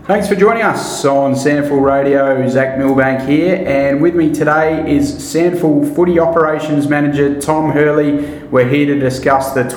Thanks for joining us on SANFL Radio. Zach Milbank here, and with me today is SANFL Footy Operations Manager Tom Hurley. We're here to discuss the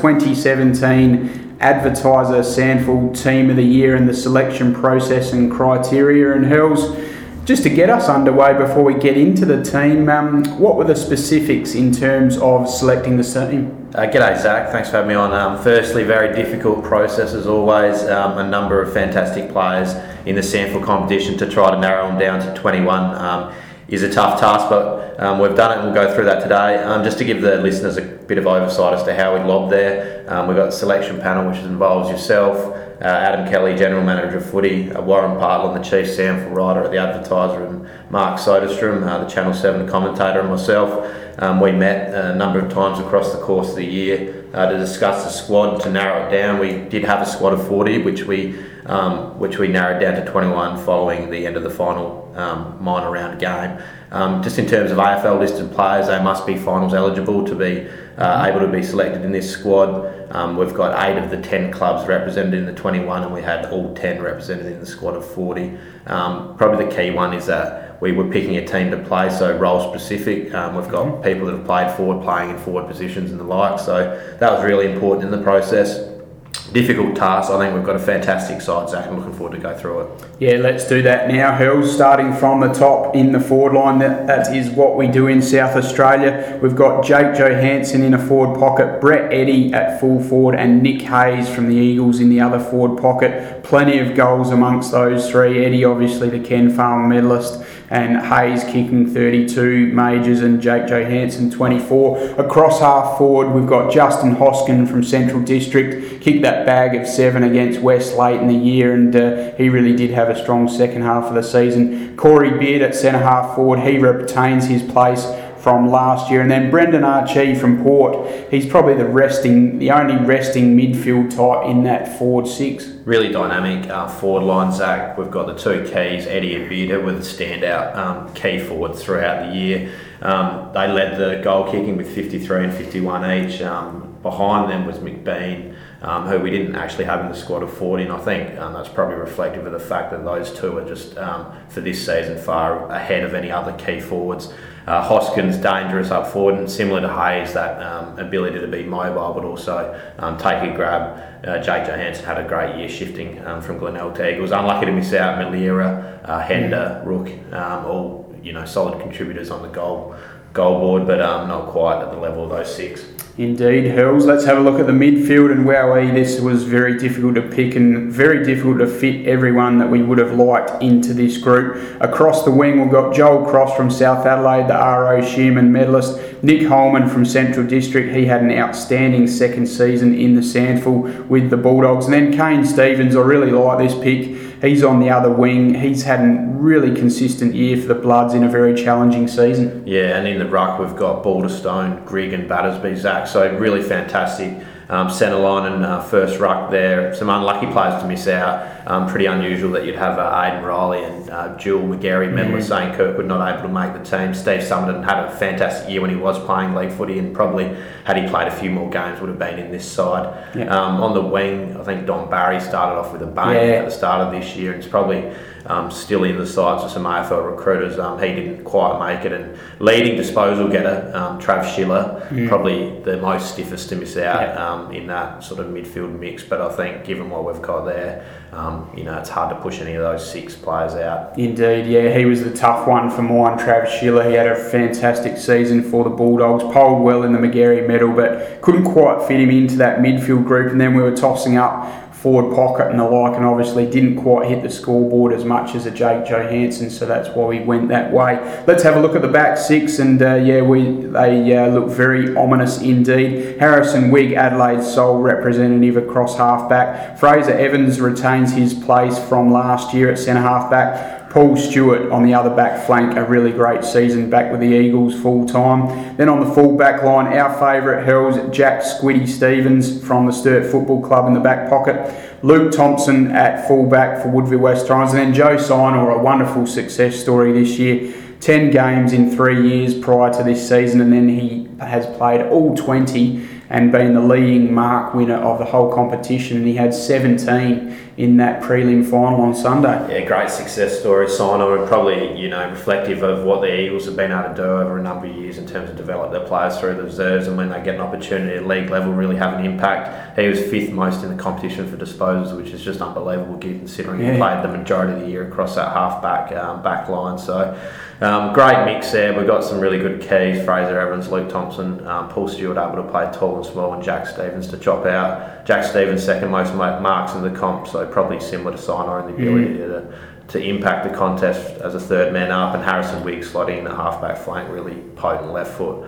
2017 Advertiser SANFL Team of the Year and the selection process and criteria. And Hurls, just to get us underway before we get into the team, what were the specifics in terms of selecting the team? G'day Zach, thanks for having me on. Firstly, very difficult process as always, a number of fantastic players in the SANFL competition. To try to narrow them down to 21 is a tough task, but we've done it and we'll go through that today. Just to give the listeners a bit of oversight as to how we lobbed there, we've got the selection panel which involves yourself, Adam Kelly, General Manager of Footy, Warren Partland, the Chief SANFL Writer at the Advertiser, and Mark Soderstrom, the Channel 7 commentator, and myself. We met a number of times across the course of the year to discuss the squad, to narrow it down. We did have a squad of 40, which we narrowed down to 21 following the end of the final minor round game. Just in terms of AFL listed players, they must be finals eligible to be able to be selected in this squad. We've got 8 of the 10 clubs represented in the 21, and we had all 10 represented in the squad of 40. Probably the key one is that we were picking a team to play, so role specific. We've got people that have played forward, playing in forward positions and the like, so that was really important in the process. Difficult task. I think we've got a fantastic side, Zach. I'm looking forward to go through it. Yeah, let's do that now, Hills. Starting from the top in the forward line, that is what we do in South Australia. We've got Jake Johansson in a forward pocket, Brett Eddy at full forward, and Nick Hayes from the Eagles in the other forward pocket. Plenty of goals amongst those three. Eddy, obviously the Ken Farmer medalist, and Hayes kicking 32 majors, and Jake Johansson 24. Across half forward, we've got Justin Hoskin from Central District, kicked that bag of 7 against West late in the year, and he really did have a strong second half of the season. Corey Beard at centre half forward, he retains his place from last year. And then Brendan Archie from Port, he's probably the only resting midfield type in that forward 6. Really dynamic forward line, Zach. We've got the two keys, Eddie and Beard, were the standout key forwards throughout the year. They led the goal kicking with 53 and 51 each. Behind them was McBean, who we didn't actually have in the squad of 40, and I think that's probably reflective of the fact that those two are just, for this season, far ahead of any other key forwards. Hoskins dangerous up forward, and similar to Hayes, that ability to be mobile but also take a grab. Jake Johansson had a great year shifting from Glenelg to Eagles. Unlucky to miss out Malira, Hender, Rook, all solid contributors on the goal board, but not quite at the level of those 6. Indeed, Hurls. Let's have a look at the midfield, and wowee, this was very difficult to pick and very difficult to fit everyone that we would have liked into this group. Across the wing, we've got Joel Cross from South Adelaide, the R.O. Shearman medalist. Nick Holman from Central District, he had an outstanding second season in the SANFL with the Bulldogs. And then Kane Stevens, I really like this pick. He's on the other wing. He's had a really consistent year for the Bloods in a very challenging season. Yeah, and in the ruck we've got Balderstone, Grigg and Battersby, Zach. So really fantastic centre line and first ruck there. Some unlucky players to miss out. Pretty unusual that you'd have Aidan Riley and Jewel McGarry medalist St Kirkwood not able to make the team. Steve Summerton had a fantastic year when he was playing league footy, and probably had he played a few more games would have been in this side. Yeah. On the wing, I think Don Barry started off with a bang at the start of this year, and it's probably still in the sights of some AFL recruiters. He didn't quite make it, and leading disposal getter Trav Schiller, probably the most stiffest to miss out in that sort of midfield mix. But I think given what we've got there, it's hard to push any of those 6 players out. Indeed, yeah, he was the tough one for mine, Trav Schiller. He had a fantastic season for the Bulldogs, polled well in the McGarry medal, but couldn't quite fit him into that midfield group. And then we were tossing up forward pocket and the like, and obviously didn't quite hit the scoreboard as much as a Jake Johansson, so that's why we went that way. Let's have a look at the back 6, and they look very ominous indeed. Harrison Wigg, Adelaide's sole representative across half-back. Fraser Evans retains his place from last year at centre half-back. Paul Stewart on the other back flank, a really great season back with the Eagles full time. Then on the full back line, our favourite Hells, Jack Squiddy Stevens from the Sturt Football Club in the back pocket. Luke Thompson at full back for Woodville West Torrens. And then Joe Sinor, a wonderful success story this year. 10 games in 3 years prior to this season, and then he has played all 20 and been the leading mark winner of the whole competition, and he had 17 in that prelim final on Sunday. Yeah, great success story, sign-on, and probably, you know, reflective of what the Eagles have been able to do over a number of years in terms of develop their players through the reserves, and when they get an opportunity at league level, really have an impact. He was 5th most in the competition for disposals, which is just unbelievable considering he played the majority of the year across that half-back back line. So great mix there. We've got some really good keys: Fraser Evans, Luke Thompson, Paul Stewart able to play tall and small, and Jack Stevens to chop out. Jack Stevens second most marks in the comp, so probably similar to Sino in the ability to impact the contest as a third man up, and Harrison Wiggs slotting in the half-back flank, really potent left foot.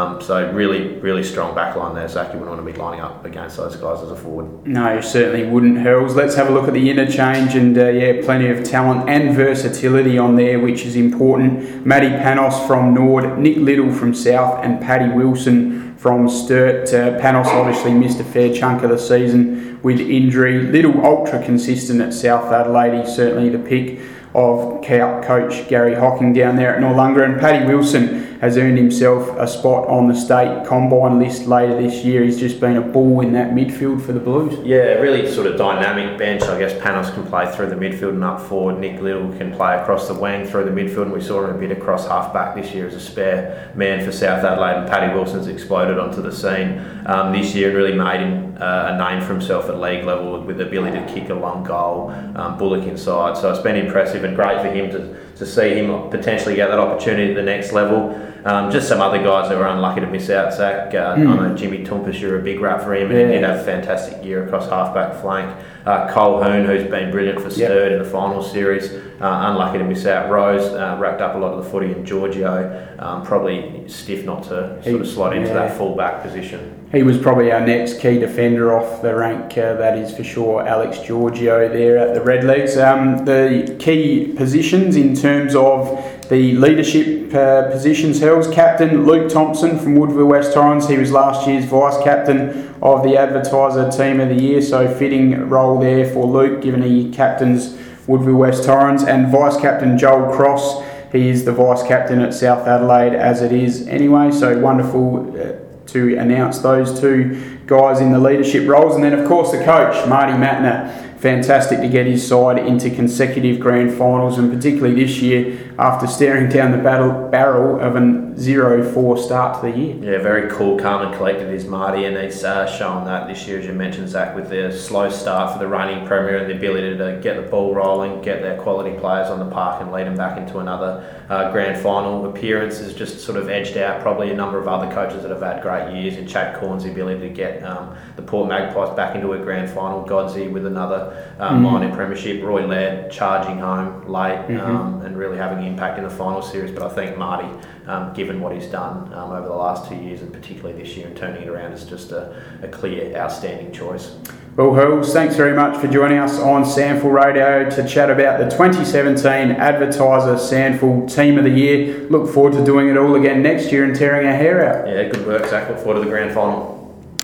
So really strong back line there. Zach, you wouldn't want to be lining up against those guys as a forward. No, you certainly wouldn't, Herls. Let's have a look at the interchange, and plenty of talent and versatility on there, which is important. Matty Panos from Nord, Nick Little from South, and Paddy Wilson from Sturt. Panos obviously missed a fair chunk of the season with injury. Little ultra consistent at South Adelaide. He's certainly the pick of coach Gary Hocking down there at Noarlunga, and Paddy Wilson has earned himself a spot on the state combine list later this year. He's just been a bull in that midfield for the Blues. Yeah, really sort of dynamic bench. I guess Panos can play through the midfield and up forward. Nick Little can play across the wing through the midfield, and we saw him a bit across half-back this year as a spare man for South Adelaide, and Paddy Wilson's exploded onto the scene this year and really made him a name for himself at league level with the ability to kick a long goal, bullock inside. So it's been impressive and great for him to see him potentially get that opportunity at the next level. Just some other guys that were unlucky to miss out, Zach. I know Jimmy Tumpus, you're a big rap for him, and he did have a fantastic year across half-back flank. Cole Hoon, who's been brilliant for Sturt in the final series, unlucky to miss out. Rose racked up a lot of the footy, and Giorgio probably stiff not to sort of slot into that full-back position. He was probably our next key defender off the rank, that is for sure, Alex Giorgio there at the Redlegs. The key positions in terms of the leadership positions held: captain Luke Thompson from Woodville West Torrens. He was last year's vice captain of the Advertiser Team of the Year, so fitting role there for Luke given he captains Woodville West Torrens. And vice captain Joel Cross, he is the vice captain at South Adelaide as it is anyway, so wonderful to announce those two guys in the leadership roles. And then of course the coach, Marty Matner. Fantastic to get his side into consecutive grand finals, and particularly this year after staring down the barrel of an 0-4 start to the year. Yeah, very cool, calm and collected is Marty, and he's shown that this year, as you mentioned, Zach, with the slow start for the reigning premier and the ability to get the ball rolling, get their quality players on the park and lead them back into another grand final appearance. Has just sort of edged out probably a number of other coaches that have had great years, in Chad Corn's ability to get the Port Magpies back into a grand final, Godsey with another minor premiership, Roy Laird charging home late and really having an impact in the final series. But I think Marty, given what he's done over the last 2 years and particularly this year and turning it around, is just a clear outstanding choice. Well, Hurls, thanks very much for joining us on SANFL Radio to chat about the 2017 Advertiser SANFL Team of the Year. Look forward to doing it all again next year and tearing our hair out. Yeah, good work, Zach. Look forward to the grand final.